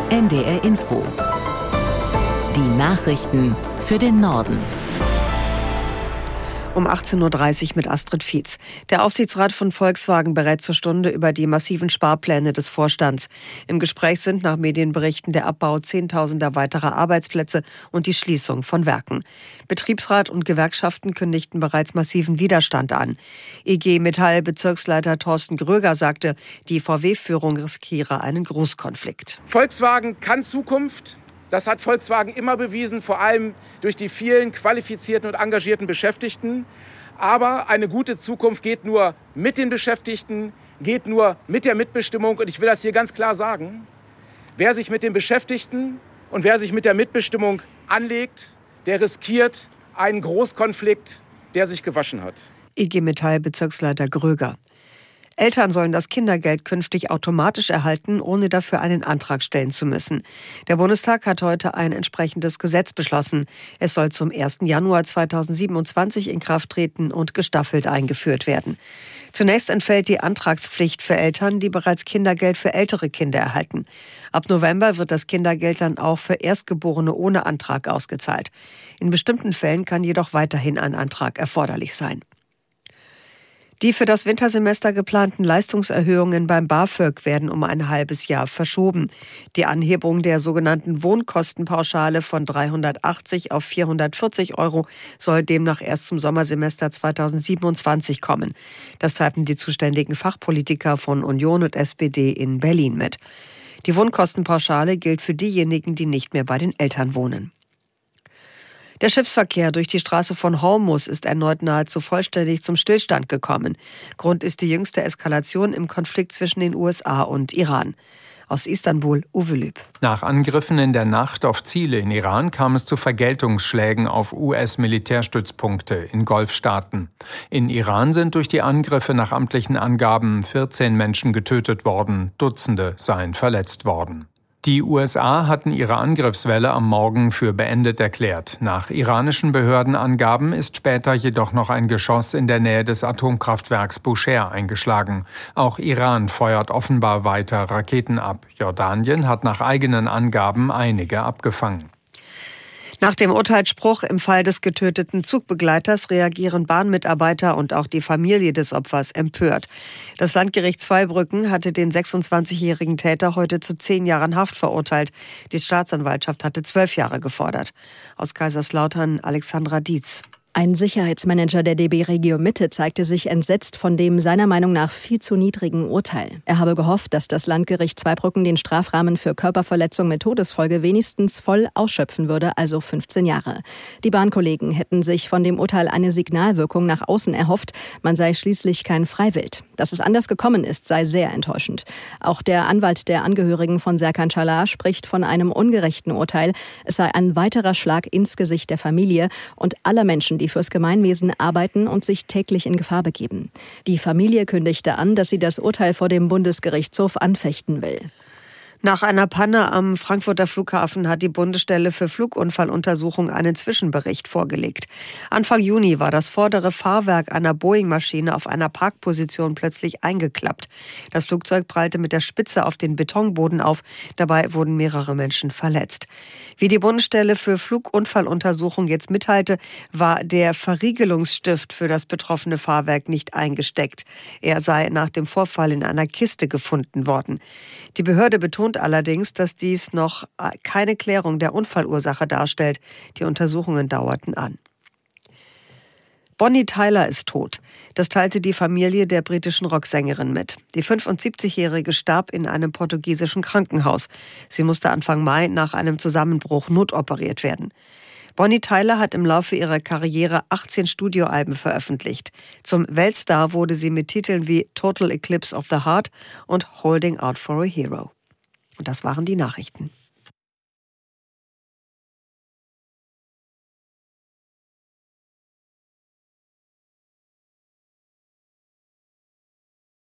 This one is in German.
NDR Info. Die Nachrichten für den Norden. Um 18.30 Uhr mit Astrid Fietz. Der Aufsichtsrat von Volkswagen berät zur Stunde über die massiven Sparpläne des Vorstands. Im Gespräch sind nach Medienberichten der Abbau Zehntausender weiterer Arbeitsplätze und die Schließung von Werken. Betriebsrat und Gewerkschaften kündigten bereits massiven Widerstand an. IG Metall-Bezirksleiter Thorsten Gröger sagte, die VW-Führung riskiere einen Großkonflikt. Volkswagen kann Zukunft. Das hat Volkswagen immer bewiesen, vor allem durch die vielen qualifizierten und engagierten Beschäftigten. Aber eine gute Zukunft geht nur mit den Beschäftigten, geht nur mit der Mitbestimmung. Und ich will das hier ganz klar sagen. Wer sich mit den Beschäftigten und wer sich mit der Mitbestimmung anlegt, der riskiert einen Großkonflikt, der sich gewaschen hat. IG Metall-Bezirksleiter Gröger. Eltern sollen das Kindergeld künftig automatisch erhalten, ohne dafür einen Antrag stellen zu müssen. Der Bundestag hat heute ein entsprechendes Gesetz beschlossen. Es soll zum 1. Januar 2027 in Kraft treten und gestaffelt eingeführt werden. Zunächst entfällt die Antragspflicht für Eltern, die bereits Kindergeld für ältere Kinder erhalten. Ab November wird das Kindergeld dann auch für Erstgeborene ohne Antrag ausgezahlt. In bestimmten Fällen kann jedoch weiterhin ein Antrag erforderlich sein. Die für das Wintersemester geplanten Leistungserhöhungen beim BAföG werden um ein halbes Jahr verschoben. Die Anhebung der sogenannten Wohnkostenpauschale von 380 auf 440 € soll demnach erst zum Sommersemester 2027 kommen. Das teilten die zuständigen Fachpolitiker von Union und SPD in Berlin mit. Die Wohnkostenpauschale gilt für diejenigen, die nicht mehr bei den Eltern wohnen. Der Schiffsverkehr durch die Straße von Hormuz ist erneut nahezu vollständig zum Stillstand gekommen. Grund ist die jüngste Eskalation im Konflikt zwischen den USA und Iran. Aus Istanbul, Uwe Lüb. Nach Angriffen in der Nacht auf Ziele in Iran kam es zu Vergeltungsschlägen auf US-Militärstützpunkte in Golfstaaten. In Iran sind durch die Angriffe nach amtlichen Angaben 14 Menschen getötet worden, Dutzende seien verletzt worden. Die USA hatten ihre Angriffswelle am Morgen für beendet erklärt. Nach iranischen Behördenangaben ist später jedoch noch ein Geschoss in der Nähe des Atomkraftwerks Bushehr eingeschlagen. Auch Iran feuert offenbar weiter Raketen ab. Jordanien hat nach eigenen Angaben einige abgefangen. Nach dem Urteilsspruch im Fall des getöteten Zugbegleiters reagieren Bahnmitarbeiter und auch die Familie des Opfers empört. Das Landgericht Zweibrücken hatte den 26-jährigen Täter heute zu 10 Jahren Haft verurteilt. Die Staatsanwaltschaft hatte 12 Jahre gefordert. Aus Kaiserslautern Alexandra Dietz. Ein Sicherheitsmanager der DB Regio Mitte zeigte sich entsetzt von dem seiner Meinung nach viel zu niedrigen Urteil. Er habe gehofft, dass das Landgericht Zweibrücken den Strafrahmen für Körperverletzung mit Todesfolge wenigstens voll ausschöpfen würde, also 15 Jahre. Die Bahnkollegen hätten sich von dem Urteil eine Signalwirkung nach außen erhofft, man sei schließlich kein Freiwild. Dass es anders gekommen ist, sei sehr enttäuschend. Auch der Anwalt der Angehörigen von Serkan Çalar spricht von einem ungerechten Urteil. Es sei ein weiterer Schlag ins Gesicht der Familie und aller Menschen, die fürs Gemeinwesen arbeiten und sich täglich in Gefahr begeben. Die Familie kündigte an, dass sie das Urteil vor dem Bundesgerichtshof anfechten will. Nach einer Panne am Frankfurter Flughafen hat die Bundesstelle für Flugunfalluntersuchung einen Zwischenbericht vorgelegt. Anfang Juni war das vordere Fahrwerk einer Boeing-Maschine auf einer Parkposition plötzlich eingeklappt. Das Flugzeug prallte mit der Spitze auf den Betonboden auf. Dabei wurden mehrere Menschen verletzt. Wie die Bundesstelle für Flugunfalluntersuchung jetzt mitteilte, war der Verriegelungsstift für das betroffene Fahrwerk nicht eingesteckt. Er sei nach dem Vorfall in einer Kiste gefunden worden. Die Behörde betont allerdings, dass dies noch keine Klärung der Unfallursache darstellt. Die Untersuchungen dauerten an. Bonnie Tyler ist tot. Das teilte die Familie der britischen Rocksängerin mit. Die 75-Jährige starb in einem portugiesischen Krankenhaus. Sie musste Anfang Mai nach einem Zusammenbruch notoperiert werden. Bonnie Tyler hat im Laufe ihrer Karriere 18 Studioalben veröffentlicht. Zum Weltstar wurde sie mit Titeln wie Total Eclipse of the Heart und Holding Out for a Hero. Und das waren die Nachrichten.